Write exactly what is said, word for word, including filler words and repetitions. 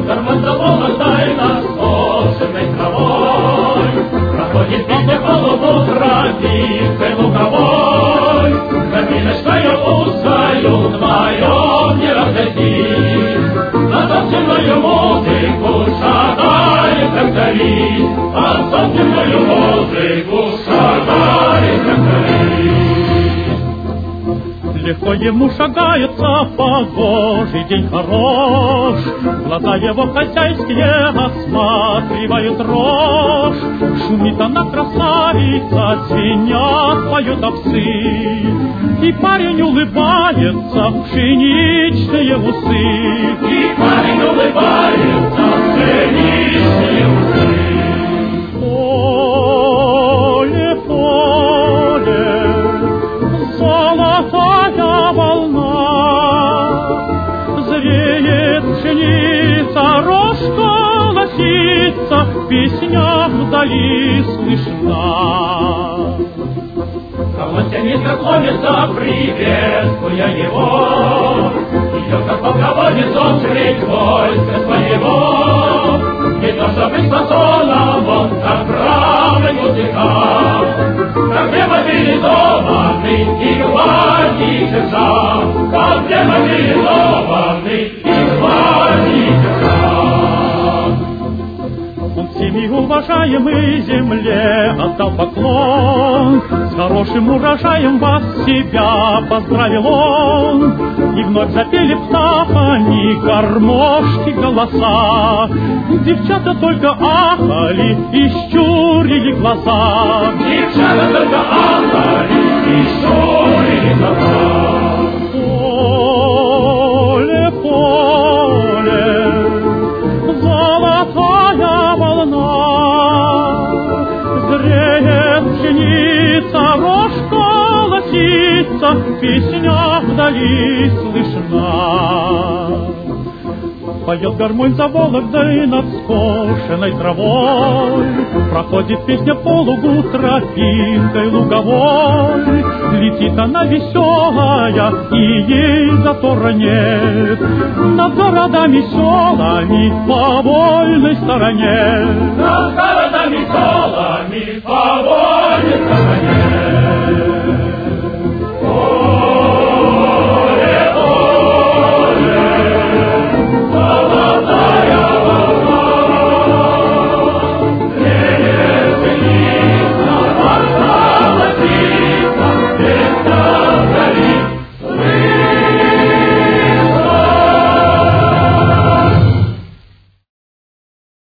карман заволок, дай нас скошенной травой. Проходит песня голубу тропинкой луговой. Тропиночкою узкою вдвоем не разойтись. На собственную музыку шагает тракторист. На собственную музыку шагает тракторист. Легко ему шагается погожий день хорош, глаза его хозяйские осматривают рожь. Шумит она красавица, звенят, поют овцы, и парень улыбается в пшеничные усы. И парень улыбается в пшеничные усы. Поле, поле, золотая волна, зреет пшеница, рожь колосится, песня вдали слышна. Кого тянет, как ломится, приветствуя его, идет, как полководец, он встреть войска своего. Не то, что быть фасоном, он как бравый музыкант, как демобилизованный и гвардии сержант, как демобилизованный и гвардии сержант. Он всеми уважаемой земле отдал поклон, с хорошим урожаем вас себя поздравил он. И вновь запели птахами гармошки голоса, девчата только ахали и щурили глаза. Девчата только ахали и щурили глаза. Поле, поле, золотая волна, зреет пшеница, рожь колосится, песня вдали слышна. Поет гармонь за Вологдой над скошенной травой, проходит песня полугу тропинкой луговой. Летит она веселая, и ей затора нет, над городами селами по вольной стороне. Над городами селами по вольной стороне.